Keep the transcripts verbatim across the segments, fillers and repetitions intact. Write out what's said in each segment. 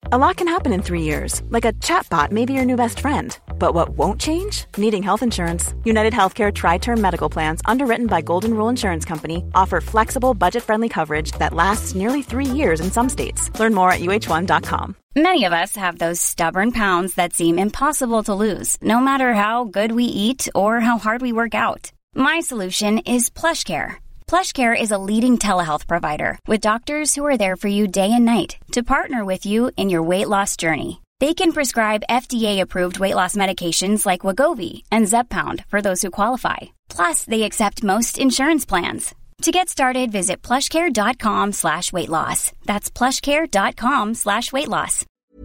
A lot can happen in three years, like a chatbot may be your new best friend. But what won't change? Needing health insurance. United Healthcare Tri-Term Medical Plans, underwritten by Golden Rule Insurance Company, offer flexible, budget-friendly coverage that lasts nearly three years in some states. Learn more at U H one dot com. Many of us have those stubborn pounds that seem impossible to lose, no matter how good we eat or how hard we work out. My solution is PlushCare. PlushCare is a leading telehealth provider with doctors who are there for you day and night to partner with you in your weight loss journey. They can prescribe F D A-approved weight loss medications like Wegovy and Zepbound for those who qualify. Plus, they accept most insurance plans. To get started, visit plushcare.com slash weight loss. That's plushcare.com slash weight loss.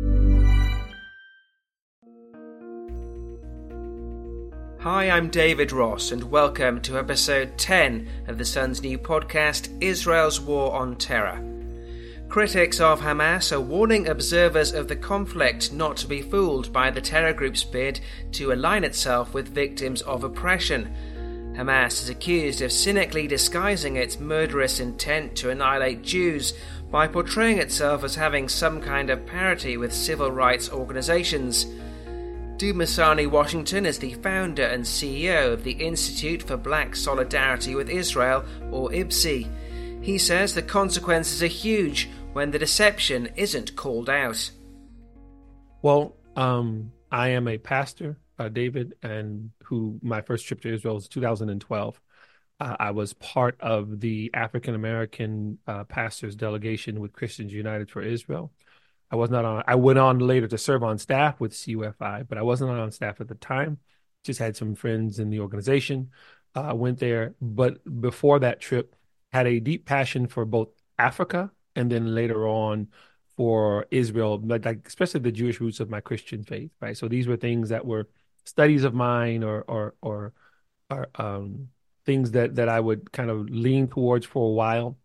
Hi, I'm David Ross, and welcome to episode ten of the Sun's new podcast, Israel's War on Terror. Critics of Hamas are warning observers of the conflict not to be fooled by the terror group's bid to align itself with victims of oppression. Hamas is accused of cynically disguising its murderous intent to annihilate Jews by portraying itself as having some kind of parity with civil rights organizations. Dumasani Washington is the founder and C E O of the Institute for Black Solidarity with Israel, or I B S I. He says the consequences are huge when the deception isn't called out. Well, um, I am a pastor, uh, David, and who my first trip to Israel was two thousand twelve. Uh, I was part of the African American uh, pastors delegation with Christians United for Israel. I was not on. I went on later to serve on staff with C U F I, but I wasn't on staff at the time. Just had some friends in the organization. I uh, went there, but before that trip, had a deep passion for both Africa and then later on for Israel, like especially the Jewish roots of my Christian faith. Right. So these were things that were studies of mine, or or or, or um, things that that I would kind of lean towards for a while.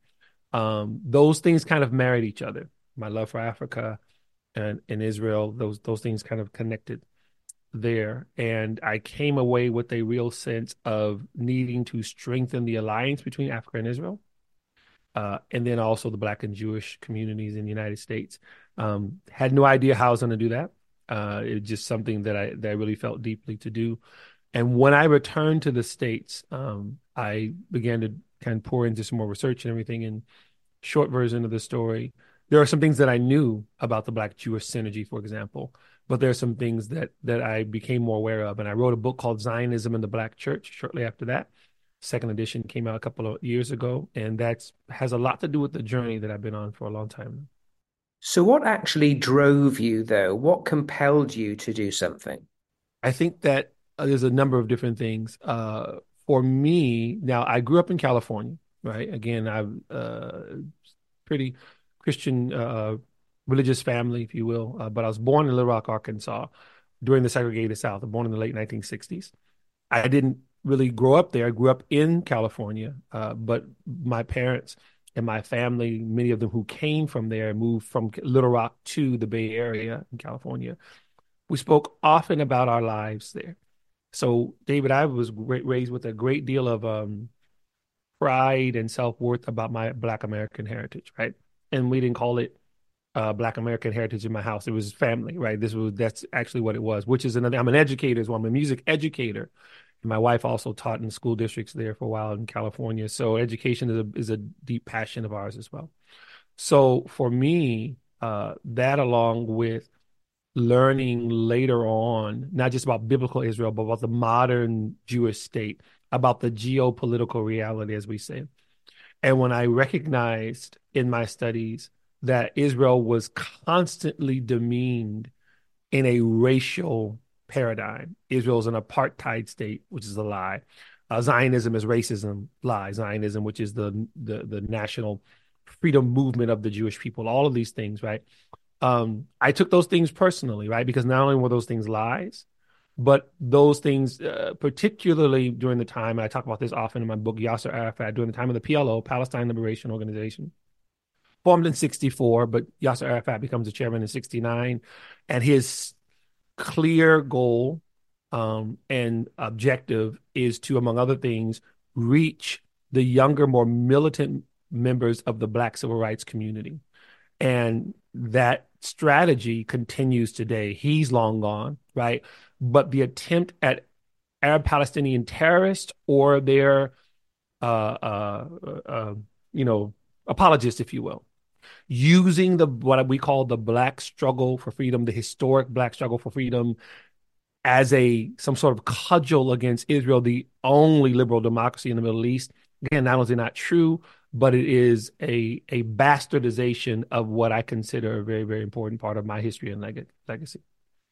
Um, those things kind of married each other. My love for Africa and in Israel, those those things kind of connected there. And I came away with a real sense of needing to strengthen the alliance between Africa and Israel, uh, and then also the Black and Jewish communities in the United States. Um, had no idea how I was going to do that. Uh, it was just something that I that I really felt deeply to do. And when I returned to the States, um, I began to kind of pour into some more research and everything. And short version of the story, there are some things that I knew about the Black-Jewish synergy, for example, but there are some things that that I became more aware of. And I wrote a book called Zionism and the Black Church shortly after that. Second edition came out a couple of years ago, and that has a lot to do with the journey that I've been on for a long time. So what actually drove you, though? What compelled you to do something? I think that uh, there's a number of different things. Uh, for me, now, I grew up in California, right? Again, I'm uh, pretty Christian, uh, religious family, if you will. Uh, but I was born in Little Rock, Arkansas during the segregated South. I was born in the late nineteen sixties. I didn't really grow up there. I grew up in California, uh, but my parents and my family, many of them who came from there, moved from Little Rock to the Bay Area in California. We spoke often about our lives there. So, David, I was raised with a great deal of um, pride and self-worth about my Black American heritage, right? And we didn't call it uh, Black American heritage in my house. It was family, right? This was that's actually what it was, which is another. I'm an educator as well. I'm a music educator. And my wife also taught in school districts there for a while in California. So education is a is a deep passion of ours as well. So for me, uh, that along with learning later on, not just about biblical Israel, but about the modern Jewish state, about the geopolitical reality, as we say. And when I recognized in my studies that Israel was constantly demeaned in a racial paradigm, Israel is an apartheid state, which is a lie. Uh, Zionism is racism, lie. Zionism, which is the, the the national freedom movement of the Jewish people, all of these things, right? Um, I took those things personally, right? Because not only were those things lies, but those things, uh, particularly during the time, and I talk about this often in my book, Yasser Arafat, during the time of the P L O, Palestine Liberation Organization, formed in sixty-four, but Yasser Arafat becomes the chairman in sixty-nine. And his clear goal um, and objective is to, among other things, reach the younger, more militant members of the Black civil rights community. And that strategy continues today. He's long gone, right? But the attempt at Arab Palestinian terrorists or their, uh, uh, uh, you know, apologists, if you will, using the what we call the Black struggle for freedom, the historic Black struggle for freedom, as a some sort of cudgel against Israel, the only liberal democracy in the Middle East. Again, not only is it not true, but it is a a bastardization of what I consider a very, very important part of my history and leg- legacy.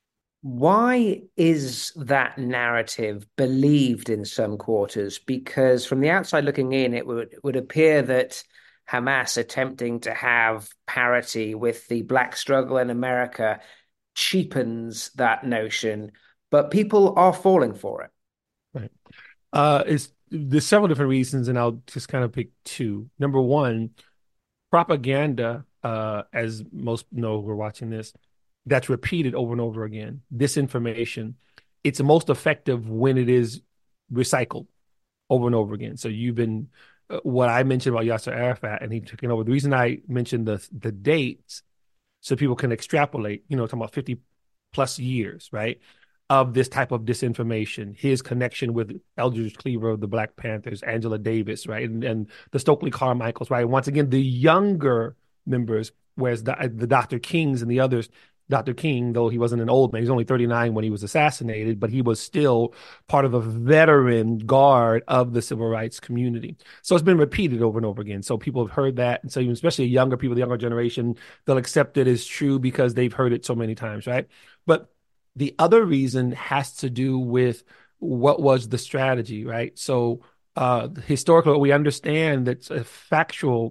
Why is that narrative believed in some quarters? Because from the outside looking in, it would, it would appear that Hamas attempting to have parity with the Black struggle in America cheapens that notion, but people are falling for it. Right. Uh, it's, there's several different reasons, and I'll just kind of pick two. Number one, propaganda, uh, as most know who are watching this, that's repeated over and over again. Disinformation, it's most effective when it is recycled over and over again. So you've been, uh, what I mentioned about Yasser Arafat and he taking over, the reason I mentioned the the dates so people can extrapolate, you know, talking about fifty plus years, right, of this type of disinformation, his connection with Eldridge Cleaver of the Black Panthers, Angela Davis, right, and, and the Stokely Carmichaels, right. Once again, the younger members, whereas the, the Doctor Kings and the others, Doctor King, though he wasn't an old man, he was only thirty-nine when he was assassinated, but he was still part of a veteran guard of the civil rights community. So it's been repeated over and over again. So people have heard that. And so even especially younger people, the younger generation, they'll accept it as true because they've heard it so many times, right? But the other reason has to do with what was the strategy, right? So uh, historically, we understand that's a factual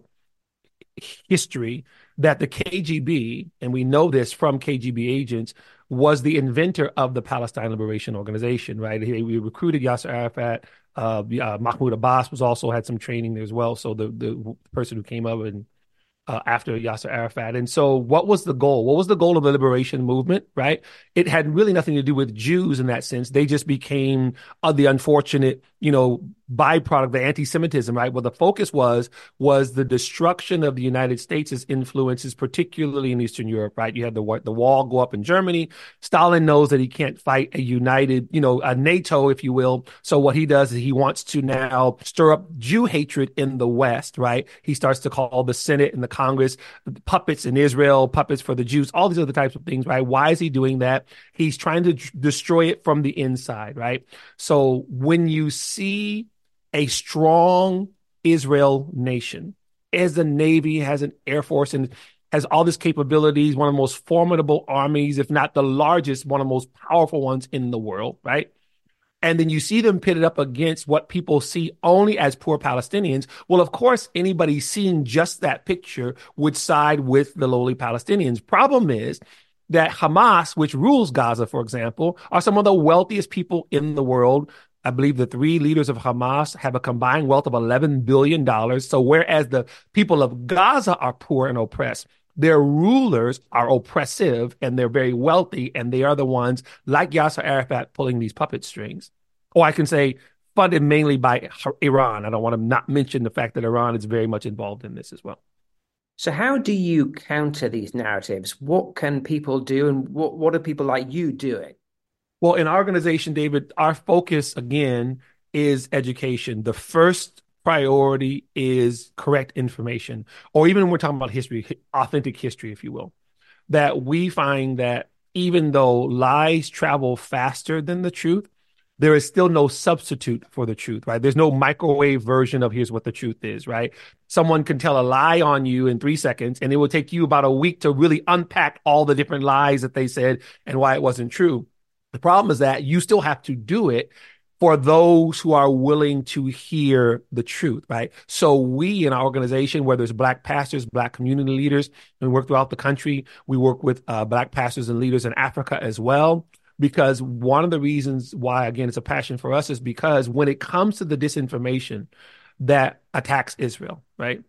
history that the K G B, and we know this from K G B agents, was the inventor of the Palestine Liberation Organization, right? He, we recruited Yasser Arafat. Uh, uh, Mahmoud Abbas was also had some training there as well. So the, the person who came up and Uh, after Yasser Arafat. And so what was the goal? What was the goal of the liberation movement, right? It had really nothing to do with Jews in that sense. They just became uh, the unfortunate, you know, byproduct of the anti-Semitism, right? What the focus was, was the destruction of the United States' influences, particularly in Eastern Europe, right? You had the, the wall go up in Germany. Stalin knows that he can't fight a united, you know, a NATO, if you will. So what he does is he wants to now stir up Jew hatred in the West, right? He starts to call the Senate and the Congress puppets in Israel, puppets for the Jews, all these other types of things, right? Why is he doing that? He's trying to d- destroy it from the inside, right? So when you see a strong Israel nation, as a Navy, has an Air Force, and has all these capabilities, one of the most formidable armies, if not the largest, one of the most powerful ones in the world, right? And then you see them pitted up against what people see only as poor Palestinians. Well, of course, anybody seeing just that picture would side with the lowly Palestinians. Problem is that Hamas, which rules Gaza, for example, are some of the wealthiest people in the world. I believe the three leaders of Hamas have a combined wealth of eleven billion dollars. So whereas the people of Gaza are poor and oppressed, their rulers are oppressive and they're very wealthy, and they are the ones like Yasser Arafat pulling these puppet strings. Or I can say funded mainly by Iran. I don't want to not mention the fact that Iran is very much involved in this as well. So how do you counter these narratives? What can people do, and what, what are people like you doing? Well, in our organization, David, our focus, again, is education. The first priority is correct information, or even when we're talking about history, authentic history, if you will, that we find that even though lies travel faster than the truth, there is still no substitute for the truth, right? There's no microwave version of here's what the truth is, right? Someone can tell a lie on you in three seconds, and it will take you about a week to really unpack all the different lies that they said and why it wasn't true. The problem is that you still have to do it for those who are willing to hear the truth, right? So we in our organization, whether it's Black pastors, Black community leaders, and we work throughout the country, we work with uh, Black pastors and leaders in Africa as well. Because one of the reasons why, again, it's a passion for us is because when it comes to the disinformation that attacks Israel, right?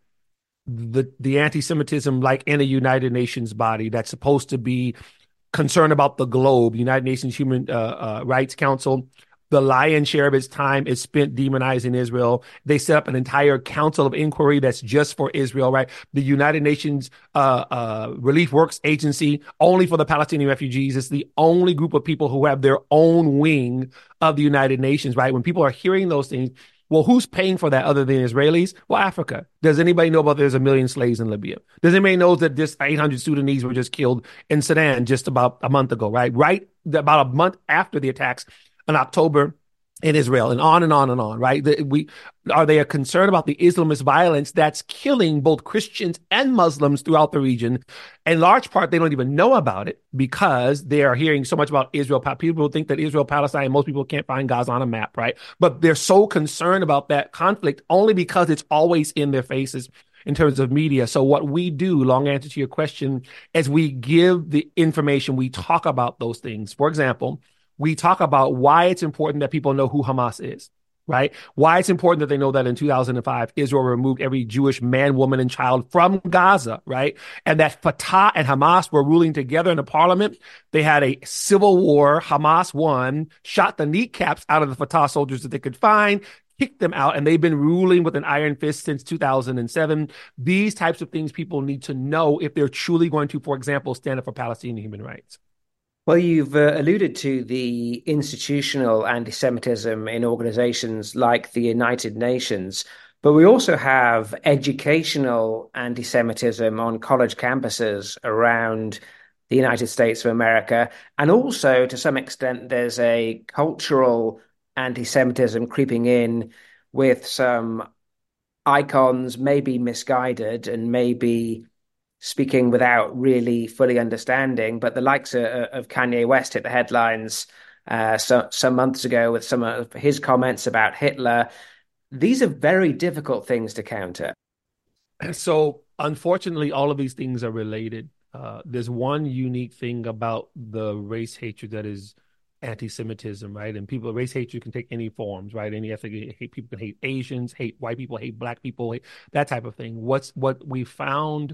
The the anti-Semitism, like in a United Nations body that's supposed to be concerned about the globe, United Nations Human uh, uh, Rights Council, The lion's share of its time is spent demonizing Israel. They set up an entire council of inquiry that's just for Israel, right? The United Nations uh, uh, Relief Works Agency, only for the Palestinian refugees. It's the only group of people who have their own wing of the United Nations, right? When people are hearing those things, well, who's paying for that other than Israelis? Well, Africa. Does anybody know about there's a million slaves in Libya? Does anybody know that this eight hundred Sudanese were just killed in Sudan just about a month ago, right? Right about a month after the attacks in October in Israel, and on and on and on, right? The, we are they a concern about the Islamist violence that's killing both Christians and Muslims throughout the region? In large part, they don't even know about it because they are hearing so much about Israel. People think that Israel, Palestine, most people can't find Gaza on a map, right? But they're so concerned about that conflict only because it's always in their faces in terms of media. So what we do, long answer to your question, is we give the information, we talk about those things. For example, we talk about why it's important that people know who Hamas is, right? Why it's important that they know that in two thousand five, Israel removed every Jewish man, woman, and child from Gaza, right? And that Fatah and Hamas were ruling together in the parliament. They had a civil war. Hamas won, shot the kneecaps out of the Fatah soldiers that they could find, kicked them out, and they've been ruling with an iron fist since two thousand seven. These types of things people need to know if they're truly going to, for example, stand up for Palestinian human rights. Well, you've uh, alluded to the institutional anti-Semitism in organizations like the United Nations, but we also have educational anti-Semitism on college campuses around the United States of America. And also, to some extent, there's a cultural anti-Semitism creeping in with some icons, maybe misguided and maybe speaking without really fully understanding, but the likes of, of Kanye West hit the headlines uh, so, some months ago with some of his comments about Hitler. These are very difficult things to counter. So, unfortunately, all of these things are related. Uh, there's one unique thing about the race hatred that is anti-Semitism, right? And people, race hatred can take any forms, right? Any ethnic hate, people can hate Asians, hate white people, hate black people, hate, that type of thing. What's what we found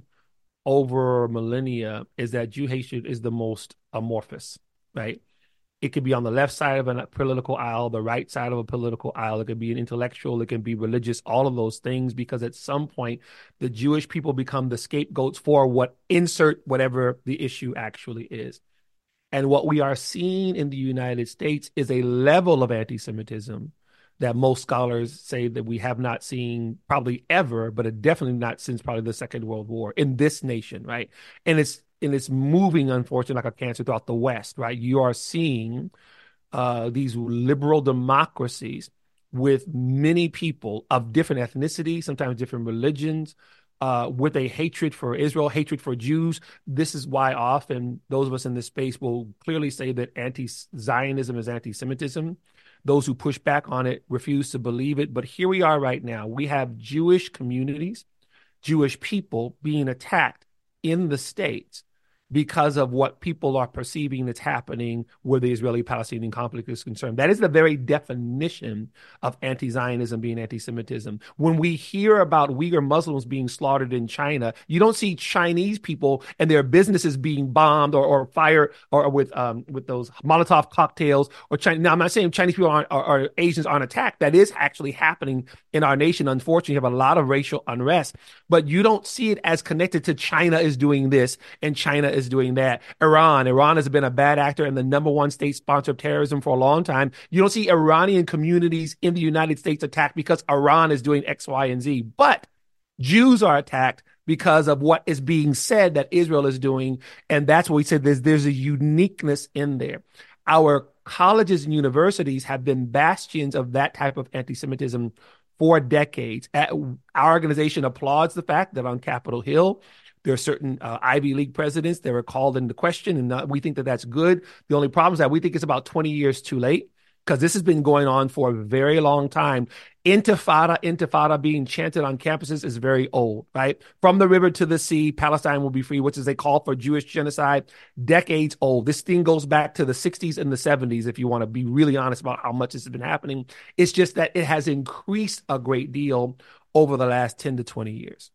over millennia is that Jew hatred is the most amorphous, right? It could be on the left side of a political aisle, the right side of a political aisle. It could be an intellectual, it can be religious, all of those things, because at some point, the Jewish people become the scapegoats for what insert whatever the issue actually is. And what we are seeing in the United States is a level of anti-Semitism that most scholars say that we have not seen probably ever, but definitely not since probably the Second World War in this nation, right? And it's and it's moving, unfortunately, like a cancer throughout the West, right? You are seeing uh, these liberal democracies with many people of different ethnicities, sometimes different religions, uh, with a hatred for Israel, hatred for Jews. This is why often those of us in this space will clearly say that anti-Zionism is anti-Semitism. Those who push back on it refuse to believe it. But here we are right now. We have Jewish communities, Jewish people being attacked in the States because of what people are perceiving that's happening where the Israeli-Palestinian conflict is concerned. That is the very definition of anti-Zionism being anti-Semitism. When we hear about Uyghur Muslims being slaughtered in China, you don't see Chinese people and their businesses being bombed or, or fired or, or with um, with those Molotov cocktails. Or China. Now, I'm not saying Chinese people aren't, or, or Asians aren't attacked. That is actually happening in our nation. Unfortunately, you have a lot of racial unrest, but you don't see it as connected to China is doing this and China is doing that. Iran, Iran has been a bad actor and the number one state sponsor of terrorism for a long time. You don't see Iranian communities in the United States attacked because Iran is doing X, Y, and Z. But Jews are attacked because of what is being said that Israel is doing. And that's what we said, there's, there's a uniqueness in there. Our colleges and universities have been bastions of that type of anti-Semitism for decades. Our organization applauds the fact that on Capitol Hill, there are certain uh, Ivy League presidents that were called into question, and uh, we think that that's good. The only problem is that we think it's about twenty years too late, because this has been going on for a very long time. Intifada, intifada being chanted on campuses is very old, right? From the river to the sea, Palestine will be free, which is a call for Jewish genocide, decades old. This thing goes back to the sixties and the seventies, if you want to be really honest about how much this has been happening. It's just that it has increased a great deal over the last ten to twenty years.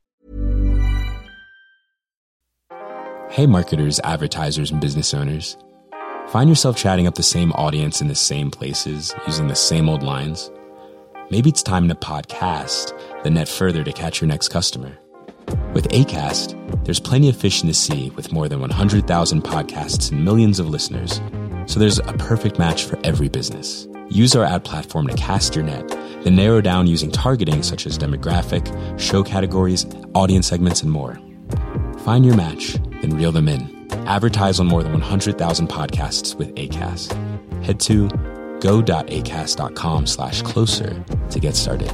Hey, marketers, advertisers, and business owners. Find yourself chatting up the same audience in the same places, using the same old lines? Maybe it's time to podcast the net further to catch your next customer. With Acast, there's plenty of fish in the sea with more than one hundred thousand podcasts and millions of listeners. So there's a perfect match for every business. Use our ad platform to cast your net, then narrow down using targeting such as demographic, show categories, audience segments, and more. Find your match, then reel them in. Advertise on more than one hundred thousand podcasts with Acast. Head to go.acast.com slash closer to get started.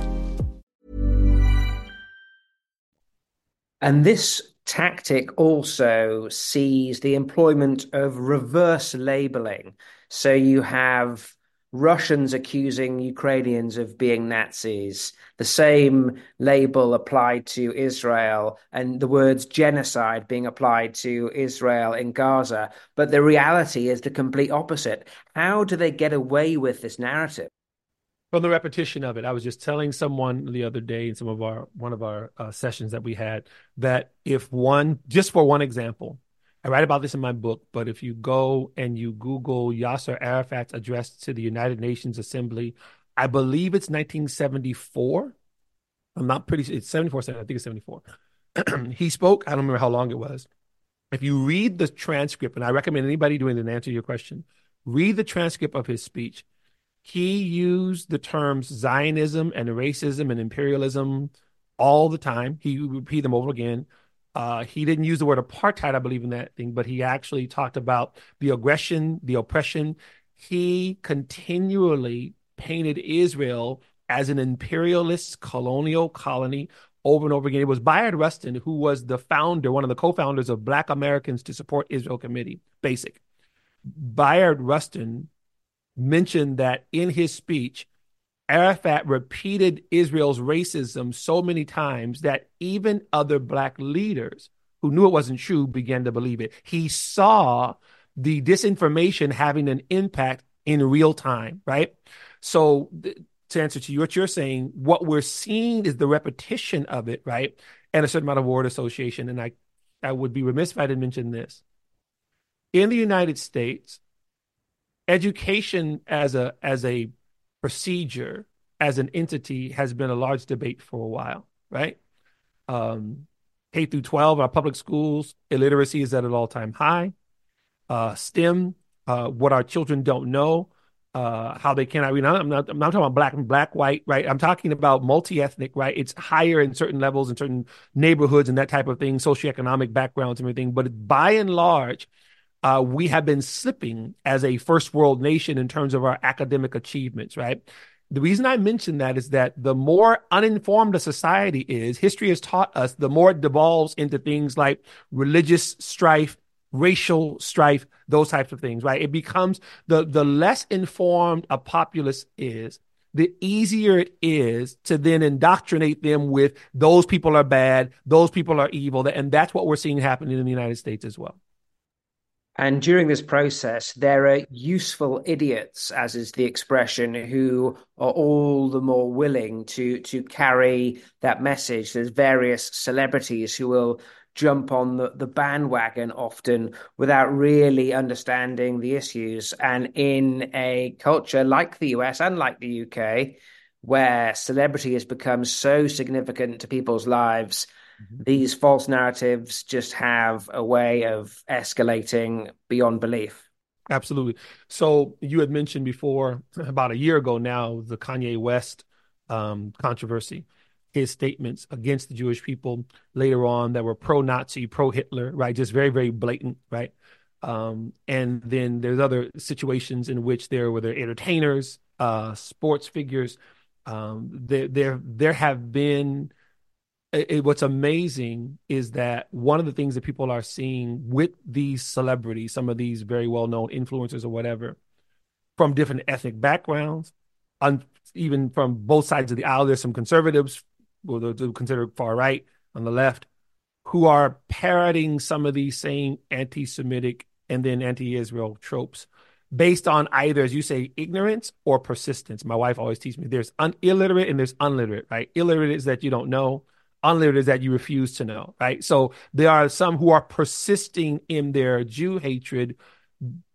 And this tactic also sees the employment of reverse labeling. So you have Russians accusing Ukrainians of being Nazis, the same label applied to Israel, and the words genocide being applied to Israel in Gaza. But the reality is the complete opposite. How do they get away with this narrative? From the repetition of it. I was just telling someone the other day in some of our one of our uh, sessions that we had that if one, just for one example, I write about this in my book, but if you go and you Google Yasser Arafat's address to the United Nations Assembly, I believe it's nineteen seventy-four. I'm not pretty sure. It's seventy-four, I think it's seventy-four. He spoke, I don't remember how long it was. If you read the transcript, and I recommend anybody doing it and answer your question, read the transcript of his speech. He used the terms Zionism and racism and imperialism all the time. He would repeat them over again. Uh, he didn't use the word apartheid, I believe, in that thing, but he actually talked about the aggression, the oppression. He continually painted Israel as an imperialist colonial colony over and over again. It was Bayard Rustin, who was the founder, one of the co-founders of Black Americans to Support Israel Committee, BASIC. Bayard Rustin mentioned that in his speech, Arafat repeated Israel's racism so many times that even other Black leaders who knew it wasn't true began to believe it. He saw the disinformation having an impact in real time, right? So th- to answer to you, what you're saying, what we're seeing is the repetition of it, right? And a certain amount of word association. And I, I would be remiss if I didn't mention this. In the United States, education as a as a procedure, as an entity, has been a large debate for a while, right? Um, K through twelve, our public schools, illiteracy is at an all-time high. Uh, STEM, uh, what our children don't know, uh, how they cannot read. I'm not, I'm not talking about black and black, white, right? I'm talking about multi-ethnic, right? It's higher in certain levels, in certain neighborhoods and that type of thing, socioeconomic backgrounds and everything. But by and large, Uh, we have been slipping as a first world nation in terms of our academic achievements, right? The reason I mention that is that the more uninformed a society is, history has taught us, the more it devolves into things like religious strife, racial strife, those types of things, right? It becomes the, the less informed a populace is, the easier it is to then indoctrinate them with those people are bad, those people are evil. And that's what we're seeing happening in the United States as well. And during this process, there are useful idiots, as is the expression, who are all the more willing to, to carry that message. There's various celebrities who will jump on the, the bandwagon often without really understanding the issues. And in a culture like the U S and like the U K, where celebrity has become so significant to people's lives, these false narratives just have a way of escalating beyond belief. Absolutely. So you had mentioned before, about a year ago now, the Kanye West um, controversy, his statements against the Jewish people later on that were pro-Nazi, pro-Hitler, right? Just very, very blatant, right? Um, and then there's other situations in which there were there entertainers, uh, sports figures. Um, there, there, there have been... It, what's amazing is that one of the things that people are seeing with these celebrities, some of these very well-known influencers or whatever, from different ethnic backgrounds, un, even from both sides of the aisle, there's some conservatives, who are considered far right on the left, who are parroting some of these same anti-Semitic and then anti-Israel tropes based on either, as you say, ignorance or persistence. My wife always teaches me there's un- illiterate and there's unliterate, right? Illiterate is that you don't know. Unliterate is that you refuse to know, right? So there are some who are persisting in their Jew hatred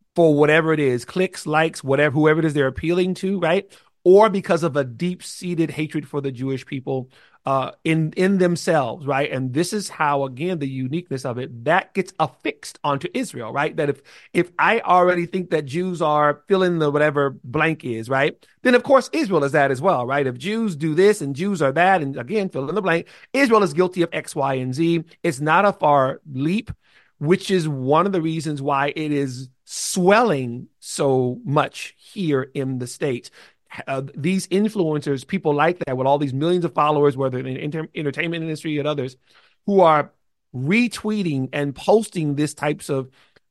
for whatever it is, clicks, likes, whatever, whoever it is they're appealing to, right? Or because of a deep-seated hatred for the Jewish people uh, in in themselves, right? And this is how, again, the uniqueness of it, that gets affixed onto Israel, right? That if if I already think that Jews are fill in the whatever blank is, right? Then, of course, Israel is that as well, right? If Jews do this and Jews are that, and again, fill in the blank, Israel is guilty of X, Y, and Z. It's not a far leap, which is one of the reasons why it is swelling so much here in the States. Uh, these influencers, people like that with all these millions of followers, whether in the inter- entertainment industry and others, who are retweeting and posting this types of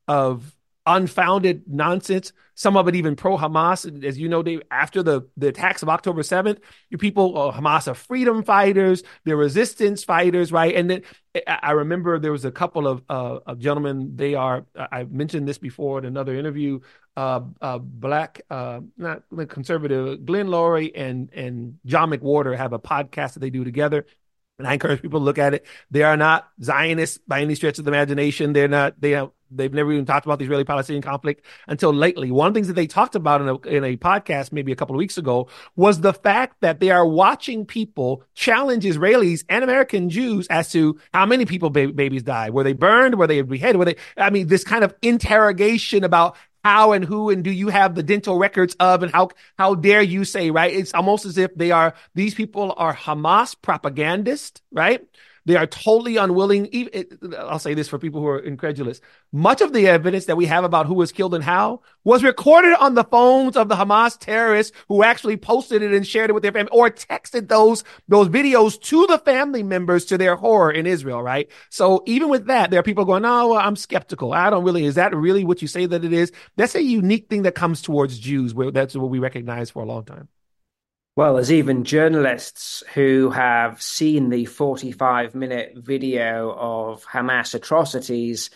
of unfounded nonsense, some of it even pro-Hamas. As you know, Dave, after the, the attacks of October seventh, you people, oh, Hamas are freedom fighters, they're resistance fighters, right? And then I remember there was a couple of, uh, of gentlemen, they are, I mentioned this before in another interview, uh, uh, black, uh, not conservative, Glenn Lowry and, and John McWhorter have a podcast that they do together. And I encourage people to look at it. They are not Zionists by any stretch of the imagination. They're not, they have, they've never even talked about the Israeli-Palestinian conflict until lately. One of the things that they talked about in a, in a podcast maybe a couple of weeks ago was the fact that they are watching people challenge Israelis and American Jews as to how many people ba- babies died. Were they burned? Were they beheaded? Were they, I mean, this kind of interrogation about how and who and do you have the dental records of, and how how dare you say, right? It's almost as if they are, these people are Hamas propagandists, right? They are totally unwilling. Even, I'll say this for people who are incredulous. Much of the evidence that we have about who was killed and how was recorded on the phones of the Hamas terrorists who actually posted it and shared it with their family, or texted those, those videos to the family members, to their horror in Israel, right? So even with that, there are people going, oh, well, I'm skeptical. I don't really, is that really what you say that it is? That's a unique thing that comes towards Jews, where that's what we recognize for a long time. Well, there's even journalists who have seen the forty-five minute video of Hamas atrocities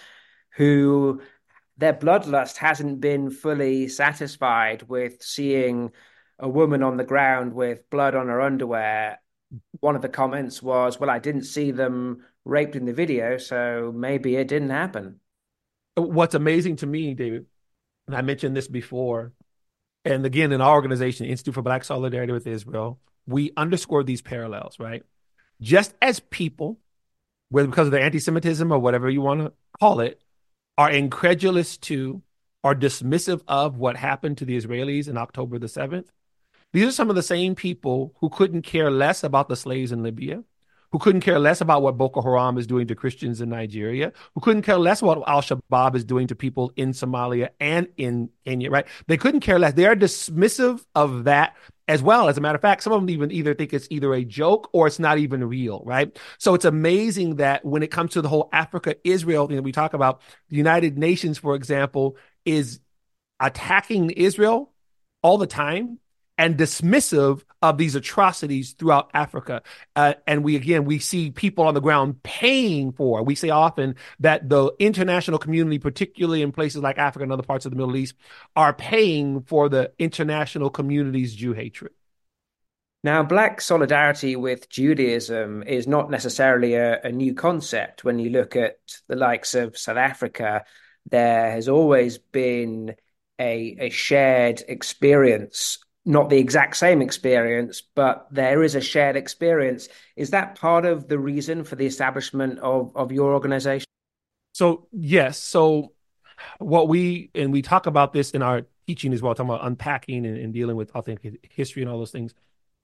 who their bloodlust hasn't been fully satisfied with seeing a woman on the ground with blood on her underwear. One of the comments was, well, I didn't see them raped in the video, so maybe it didn't happen. What's amazing to me, David, and I mentioned this before, and again, in our organization, Institute for Black Solidarity with Israel, we underscore these parallels, right? Just as people, whether because of their anti-Semitism or whatever you want to call it, are incredulous to or dismissive of what happened to the Israelis in October the seventh, these are some of the same people who couldn't care less about the slaves in Libya, who couldn't care less about what Boko Haram is doing to Christians in Nigeria, who couldn't care less what Al-Shabaab is doing to people in Somalia and in Kenya, right? They couldn't care less. They are dismissive of that as well. As a matter of fact, some of them even either think it's either a joke or it's not even real, right? So it's amazing that when it comes to the whole Africa-Israel thing that we talk about, the United Nations, for example, is attacking Israel all the time and dismissive of these atrocities throughout Africa. Uh, and we, again, we see people on the ground paying for, we say often that the international community, particularly in places like Africa and other parts of the Middle East, are paying for the international community's Jew hatred. Now, Black solidarity with Judaism is not necessarily a, a new concept. When you look at the likes of South Africa, there has always been a, a shared experience. Not the exact same experience, but there is a shared experience. Is that part of the reason for the establishment of, of your organization? So, yes. So what we, and we talk about this in our teaching as well, talking about unpacking and, and dealing with authentic history and all those things.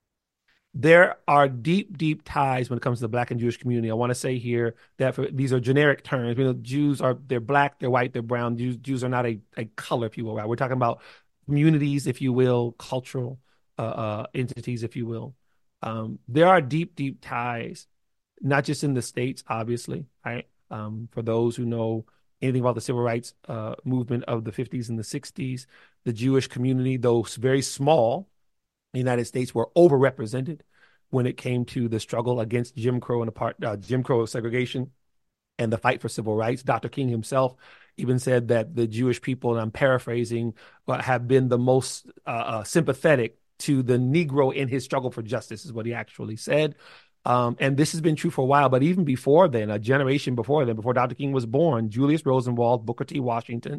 There are deep, deep ties when it comes to the Black and Jewish community. I want to say here that for, these are generic terms. You know, Jews are, they're Black, they're white, they're brown. Jews, Jews are not a, a color, if you will, right? We're talking about communities, if you will, cultural uh, uh, entities, if you will. Um, there are deep, deep ties, not just in the States, obviously, right? Um, for those who know anything about the civil rights uh, movement of the fifties and the sixties, the Jewish community, though very small, in the United States, were overrepresented when it came to the struggle against Jim Crow and the part, uh, Jim Crow segregation and the fight for civil rights. Doctor King himself even said that the Jewish people, and I'm paraphrasing, but have been the most uh, uh, sympathetic to the Negro in his struggle for justice, is what he actually said. Um, and this has been true for a while, but even before then, a generation before then, before Doctor King was born, Julius Rosenwald, Booker T. Washington,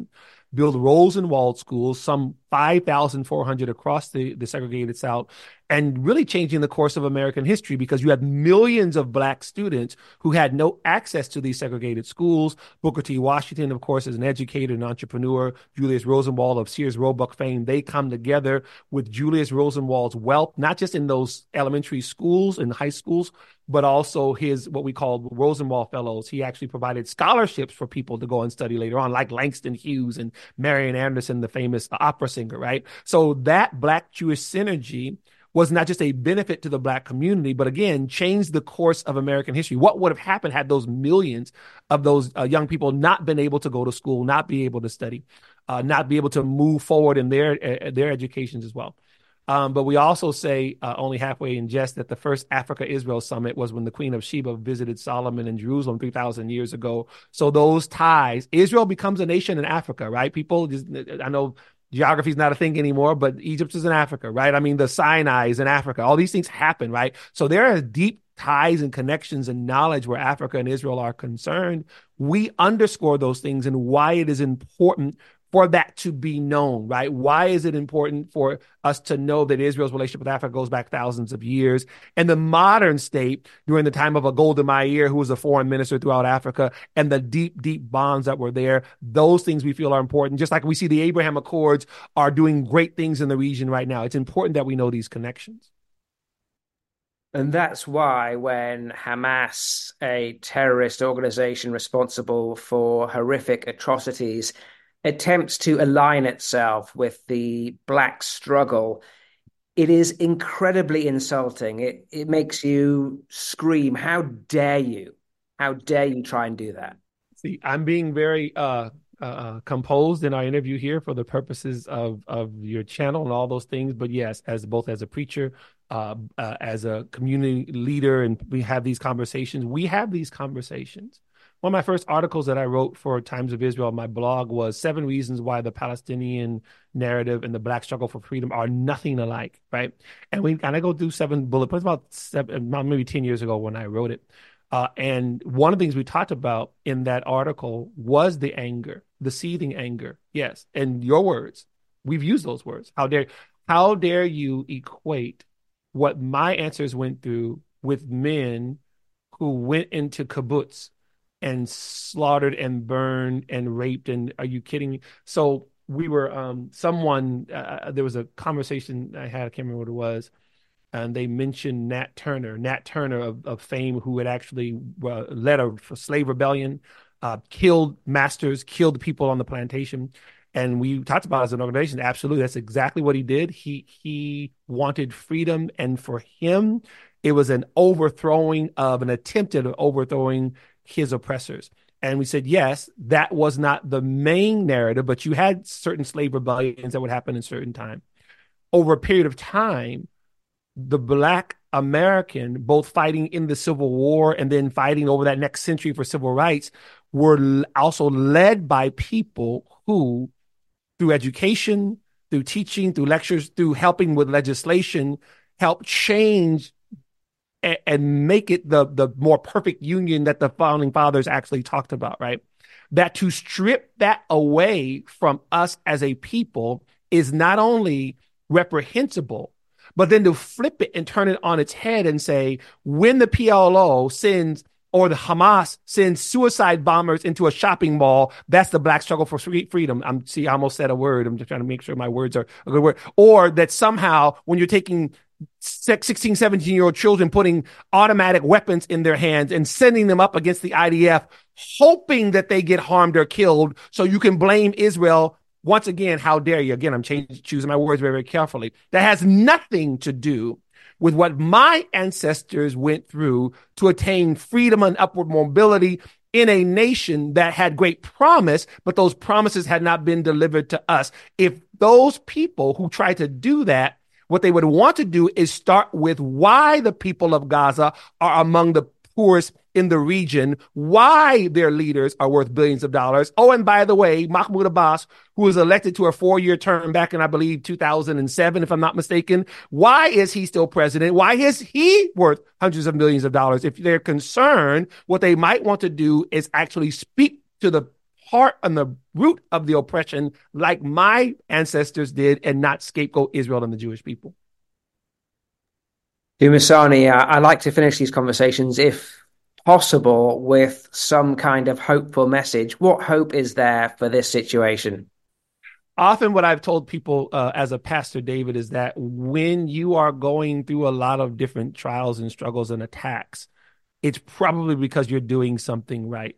build Rosenwald schools, some five thousand four hundred across the, the segregated South, and really changing the course of American history because you had millions of black students who had no access to these segregated schools. Booker T. Washington, of course, is an educator and entrepreneur. Julius Rosenwald of Sears Roebuck fame, they come together with Julius Rosenwald's wealth, not just in those elementary schools and high schools, but also his what we call Rosenwald Fellows. He actually provided scholarships for people to go and study later on, like Langston Hughes and Marian Anderson, the famous opera singer, right? So that Black-Jewish synergy was not just a benefit to the Black community, but again, changed the course of American history. What would have happened had those millions of those uh, young people not been able to go to school, not be able to study, uh, not be able to move forward in their uh, their educations as well? Um, but we also say, uh, only halfway in jest, that the first Africa-Israel summit was when the Queen of Sheba visited Solomon in Jerusalem three thousand years ago. So those ties, Israel becomes a nation in Africa, right? People, just, I know geography is not a thing anymore, but Egypt is in Africa, right? I mean, the Sinai is in Africa. All these things happen, right? So there are deep ties and connections and knowledge where Africa and Israel are concerned. We underscore those things and why it is important for that to be known, right? Why is it important for us to know that Israel's relationship with Africa goes back thousands of years? And the modern state, during the time of a Golda Meir, who was a foreign minister throughout Africa, and the deep, deep bonds that were there, those things we feel are important. Just like we see the Abraham Accords are doing great things in the region right now. It's important that we know these connections. And that's why when Hamas, a terrorist organization responsible for horrific atrocities, attempts to align itself with the Black struggle, it is incredibly insulting. It it makes you scream, how dare you? How dare you try and do that? See, I'm being very uh, uh, composed in our interview here for the purposes of, of your channel and all those things. But yes, as both as a preacher, uh, uh, as a community leader, and we have these conversations, we have these conversations. One of my first articles that I wrote for Times of Israel, my blog, was seven reasons why the Palestinian narrative and the Black struggle for freedom are nothing alike, right? And we kind of go through seven bullet points about seven, maybe ten years ago when I wrote it. Uh, and one of the things we talked about in that article was the anger, the seething anger. Yes, and your words, we've used those words. How dare, how dare you equate what my ancestors went through with men who went into kibbutz and slaughtered and burned and raped? And are you kidding me? So we were, um, someone, uh, there was a conversation I had, I can't remember what it was, and they mentioned Nat Turner, Nat Turner of, of fame, who had actually uh, led a slave rebellion, uh, killed masters, killed people on the plantation. And we talked about it as an organization, absolutely, that's exactly what he did. He, he wanted freedom, and for him, it was an overthrowing of, an attempt at overthrowing his oppressors. And we said, yes, that was not the main narrative, but you had certain slave rebellions that would happen in certain time. Over a period of time, the Black American, both fighting in the Civil War and then fighting over that next century for civil rights, were also led by people who, through education, through teaching, through lectures, through helping with legislation, helped change and make it the, the more perfect union that the founding fathers actually talked about, right? That to strip that away from us as a people is not only reprehensible, but then to flip it and turn it on its head and say, when the P L O sends, or the Hamas sends suicide bombers into a shopping mall, that's the Black struggle for freedom. I'm see, I almost said a word. I'm just trying to make sure my words are a good word. Or that somehow when you're taking sixteen, seventeen year old children, putting automatic weapons in their hands and sending them up against the I D F, hoping that they get harmed or killed, so you can blame Israel. Once again, how dare you? Again, I'm changing, choosing my words very, very carefully. That has nothing to do with what my ancestors went through to attain freedom and upward mobility in a nation that had great promise, but those promises had not been delivered to us. If those people who try to do that, what they would want to do is start with why the people of Gaza are among the poorest in the region, why their leaders are worth billions of dollars. Oh, and by the way, Mahmoud Abbas, who was elected to a four-year term back in, I believe, two thousand seven, if I'm not mistaken, why is he still president? Why is he worth hundreds of millions of dollars? If they're concerned, what they might want to do is actually speak to the heart and the root of the oppression like my ancestors did and not scapegoat Israel and the Jewish people. Dumasani, uh, I like to finish these conversations, if possible, with some kind of hopeful message. What hope is there for this situation? Often what I've told people uh, as a pastor, David, is that when you are going through a lot of different trials and struggles and attacks, it's probably because you're doing something right.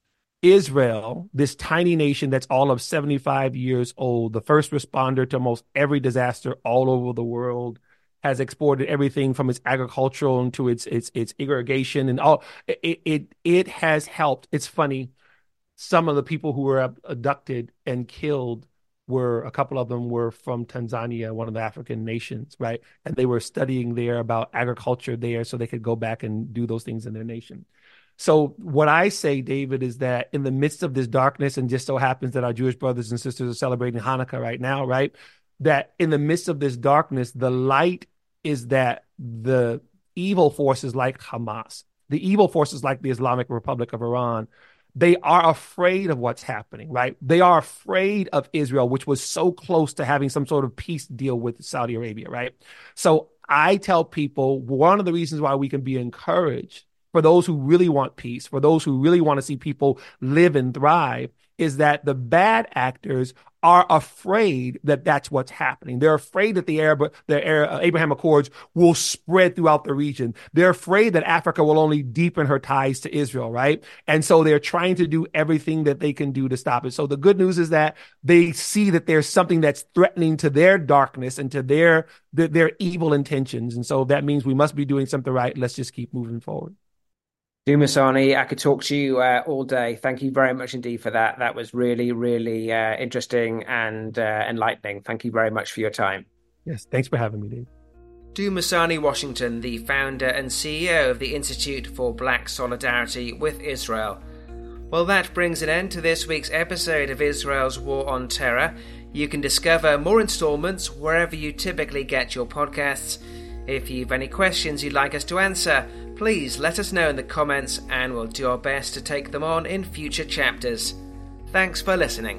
Israel, this tiny nation that's all of seventy-five years old, the first responder to almost every disaster all over the world, has exported everything from its agricultural to its its its irrigation and all. It it it has helped. It's funny. Some of the people who were abducted and killed were, a couple of them were from Tanzania, one of the African nations, right? And they were studying there about agriculture there so they could go back and do those things in their nation. So what I say, David, is that in the midst of this darkness, and just so happens that our Jewish brothers and sisters are celebrating Hanukkah right now, right? That in the midst of this darkness, the light is that the evil forces like Hamas, the evil forces like the Islamic Republic of Iran, they are afraid of what's happening, right? They are afraid of Israel, which was so close to having some sort of peace deal with Saudi Arabia, right? So I tell people one of the reasons why we can be encouraged for those who really want peace, for those who really want to see people live and thrive, is that the bad actors are afraid that that's what's happening. They're afraid that the Arab, the Arab, Abraham Accords will spread throughout the region. They're afraid that Africa will only deepen her ties to Israel, right? And so they're trying to do everything that they can do to stop it. So the good news is that they see that there's something that's threatening to their darkness and to their, their, their evil intentions. And so that means we must be doing something right. Let's just keep moving forward. Dumasani, I could talk to you uh, all day. Thank you very much indeed for that. That was really, really uh, interesting and uh, enlightening. Thank you very much for your time. Yes, thanks for having me, Dave. Dumasani Washington, the founder and C E O of the Institute for Black Solidarity with Israel. Well, that brings an end to this week's episode of Israel's War on Terror. You can discover more installments wherever you typically get your podcasts. If you've any questions you'd like us to answer, please let us know in the comments and we'll do our best to take them on in future chapters. Thanks for listening.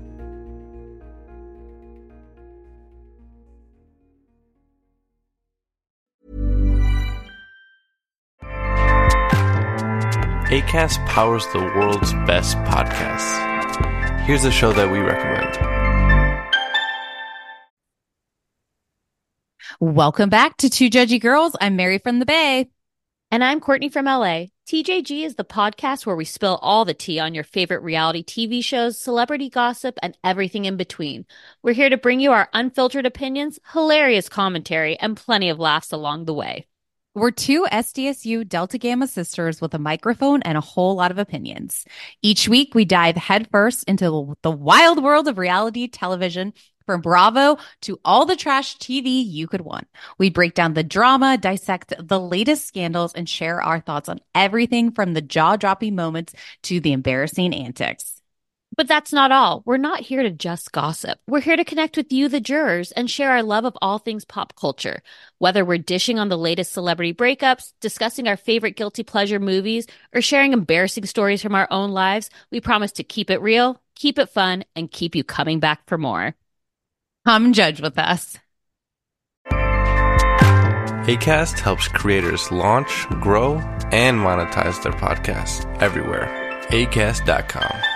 Acast powers the world's best podcasts. Here's a show that we recommend. Welcome back to Two Judgy Girls. I'm Mary from the Bay. And I'm Courtney from L A. T J G is the podcast where we spill all the tea on your favorite reality T V shows, celebrity gossip, and everything in between. We're here to bring you our unfiltered opinions, hilarious commentary, and plenty of laughs along the way. We're two S D S U Delta Gamma sisters with a microphone and a whole lot of opinions. Each week, we dive headfirst into the wild world of reality television, from Bravo to all the trash T V you could want. We break down the drama, dissect the latest scandals, and share our thoughts on everything from the jaw-dropping moments to the embarrassing antics. But that's not all. We're not here to just gossip. We're here to connect with you, the jurors, and share our love of all things pop culture. Whether we're dishing on the latest celebrity breakups, discussing our favorite guilty pleasure movies, or sharing embarrassing stories from our own lives, we promise to keep it real, keep it fun, and keep you coming back for more. Come judge with us. Acast helps creators launch, grow, and monetize their podcasts everywhere. acast dot com.